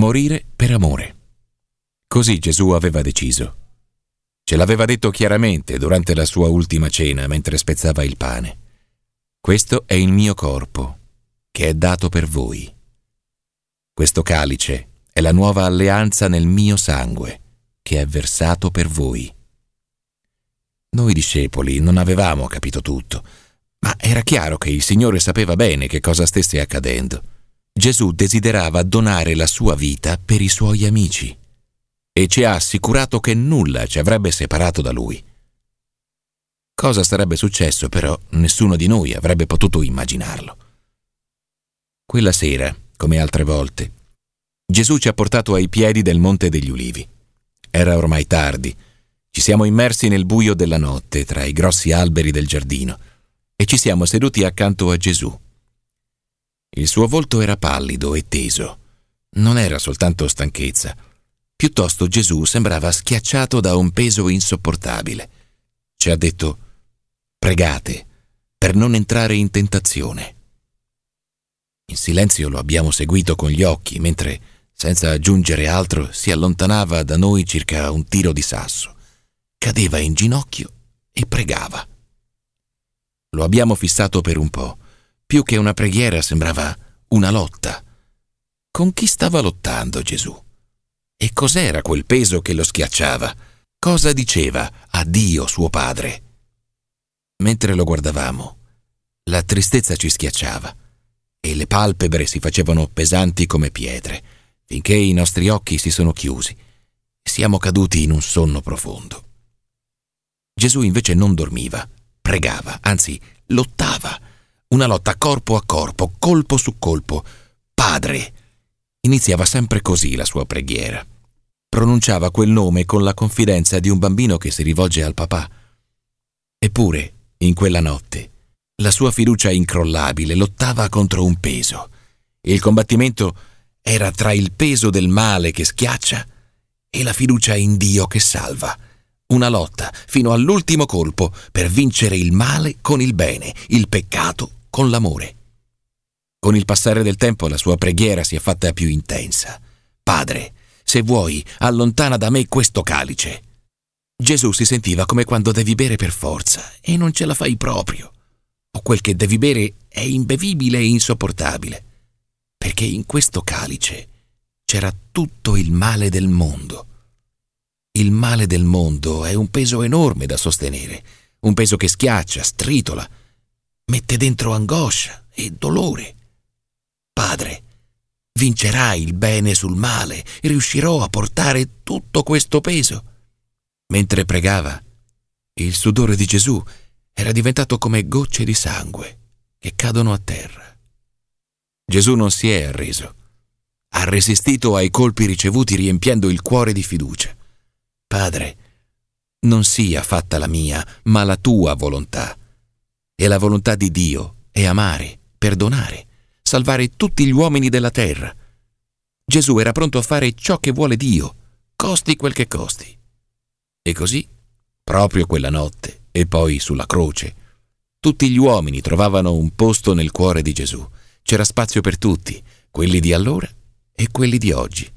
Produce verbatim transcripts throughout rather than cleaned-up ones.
morire per amore. Così Gesù aveva deciso. Ce l'aveva detto chiaramente durante la sua ultima cena mentre spezzava il pane. Questo è il mio corpo, che è dato per voi. Questo calice è la nuova alleanza nel mio sangue, che è versato per voi. Noi discepoli non avevamo capito tutto, ma era chiaro che il Signore sapeva bene che cosa stesse accadendo. Gesù desiderava donare la sua vita per i suoi amici e ci ha assicurato che nulla ci avrebbe separato da Lui. Cosa sarebbe successo, però, nessuno di noi avrebbe potuto immaginarlo. Quella sera, come altre volte, Gesù ci ha portato ai piedi del Monte degli Ulivi. Era ormai tardi. Ci siamo immersi nel buio della notte tra i grossi alberi del giardino e ci siamo seduti accanto a Gesù. Il suo volto era pallido e teso. Non era soltanto stanchezza. Piuttosto Gesù sembrava schiacciato da un peso insopportabile. Ci ha detto: «Pregate per non entrare in tentazione». In silenzio lo abbiamo seguito con gli occhi, mentre, senza aggiungere altro, si allontanava da noi circa un tiro di sasso. Cadeva in ginocchio e pregava. Lo abbiamo fissato per un po'. Più che una preghiera sembrava una lotta. Con chi stava lottando Gesù? E cos'era quel peso che lo schiacciava? Cosa diceva a Dio suo Padre? Mentre lo guardavamo, la tristezza ci schiacciava e le palpebre si facevano pesanti come pietre, finché i nostri occhi si sono chiusi e siamo caduti in un sonno profondo. Gesù invece non dormiva, pregava, anzi lottava, una lotta corpo a corpo, colpo su colpo. Padre! Iniziava sempre così la sua preghiera. Pronunciava quel nome con la confidenza di un bambino che si rivolge al papà. Eppure, in quella notte, la sua fiducia incrollabile lottava contro un peso. Il combattimento era tra il peso del male che schiaccia e la fiducia in Dio che salva. Una lotta fino all'ultimo colpo per vincere il male con il bene, il peccato con l'amore. Con il passare del tempo la sua preghiera si è fatta più intensa. Padre, se vuoi, allontana da me questo calice. Gesù si sentiva come quando devi bere per forza e non ce la fai proprio. O quel che devi bere è imbevibile e insopportabile, perché in questo calice c'era tutto il male del mondo. Il male del mondo è un peso enorme da sostenere, un peso che schiaccia, stritola, mette dentro angoscia e dolore. Padre, vincerai il bene sul male e riuscirò a portare tutto questo peso. Mentre pregava, il sudore di Gesù era diventato come gocce di sangue che cadono a terra. Gesù non si è arreso. Ha resistito ai colpi ricevuti riempiendo il cuore di fiducia. Padre, non sia fatta la mia, ma la tua volontà. E la volontà di Dio è amare, perdonare, salvare tutti gli uomini della terra. Gesù era pronto a fare ciò che vuole Dio, costi quel che costi. E così, proprio quella notte e poi sulla croce, tutti gli uomini trovavano un posto nel cuore di Gesù. C'era spazio per tutti, quelli di allora e quelli di oggi.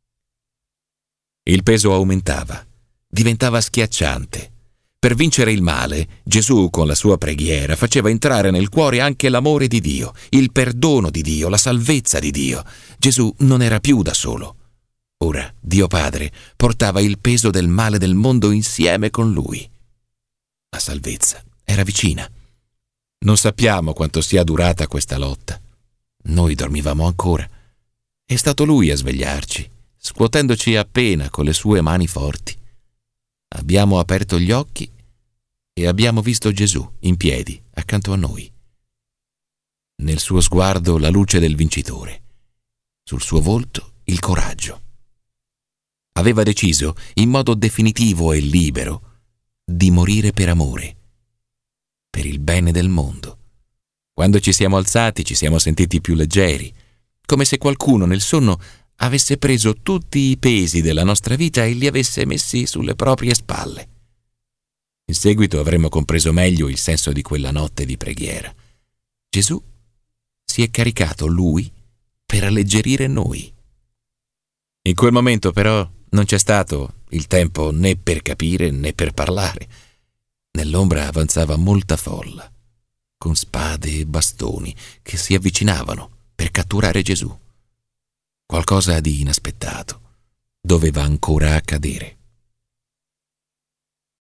Il peso aumentava, diventava schiacciante. Per vincere il male, Gesù con la sua preghiera faceva entrare nel cuore anche l'amore di Dio, il perdono di Dio, la salvezza di Dio. Gesù non era più da solo. Ora Dio Padre portava il peso del male del mondo insieme con Lui. La salvezza era vicina. Non sappiamo quanto sia durata questa lotta. Noi dormivamo ancora. È stato Lui a svegliarci, scuotendoci appena con le sue mani forti. Abbiamo aperto gli occhi e abbiamo visto Gesù in piedi accanto a noi. Nel suo sguardo la luce del vincitore, sul suo volto il coraggio. Aveva deciso, in modo definitivo e libero, di morire per amore, per il bene del mondo. Quando ci siamo alzati ci siamo sentiti più leggeri, come se qualcuno nel sonno avesse preso tutti i pesi della nostra vita e li avesse messi sulle proprie spalle. In seguito avremmo compreso meglio il senso di quella notte di preghiera. Gesù si è caricato Lui per alleggerire noi. In quel momento, però, non c'è stato il tempo né per capire né per parlare. Nell'ombra avanzava molta folla, con spade e bastoni che si avvicinavano per catturare Gesù. Qualcosa di inaspettato doveva ancora accadere.